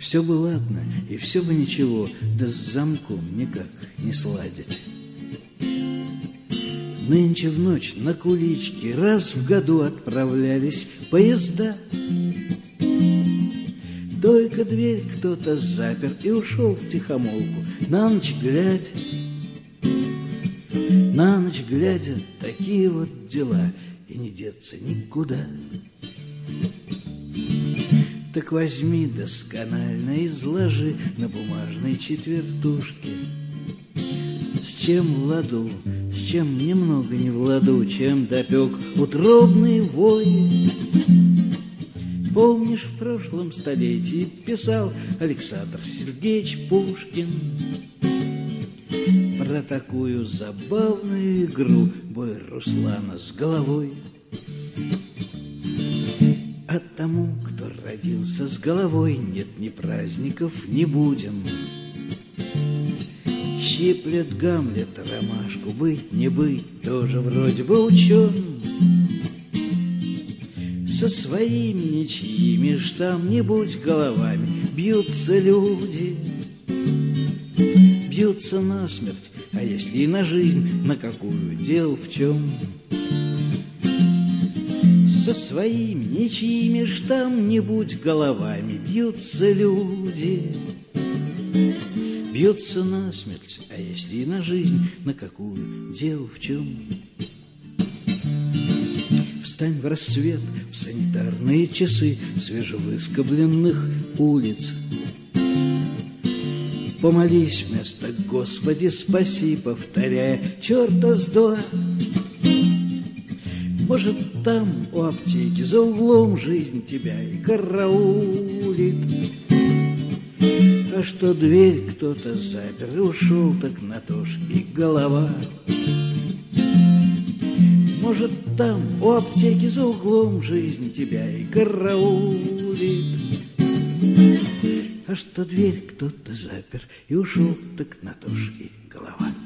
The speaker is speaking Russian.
Все бы ладно, и все бы ничего, да с замком никак не сладить. Нынче в ночь на кулички раз в году отправлялись поезда. Только дверь кто-то запер и ушел втихомолку, на ночь глядя. На ночь глядя, такие вот дела, и не деться никуда. Так возьми досконально, изложи на бумажной четвертушке, с чем в ладу, с чем немного не в ладу, чем допек утробный вой. Помнишь, в прошлом столетии писал Александр Сергеевич Пушкин про такую забавную игру бой Руслана с головой. А тому, кто родился с головой, нет ни праздников, ни буден. Щиплет Гамлет ромашку, быть не быть, тоже вроде бы учен. Со своими ничьими ж там не будь головами бьются люди, бьются насмерть, а если и на жизнь, на какую, дел в чем. Со своими ничьими ж там не будь головами бьются люди, бьются насмерть, а если и на жизнь, на какую, дел в чем. Встань в рассвет, в санитарные часы свежевыскобленных улиц. Помолись вместо «Господи, спаси», повторяя «черта с два». Может, там у аптеки за углом жизнь тебя и караулит. А что дверь кто-то запер и ушел, так на то ж и голова. Может, там у аптеки за углом жизнь тебя и караулит. А что дверь кто-то запер и ушел, так на то ж и голова.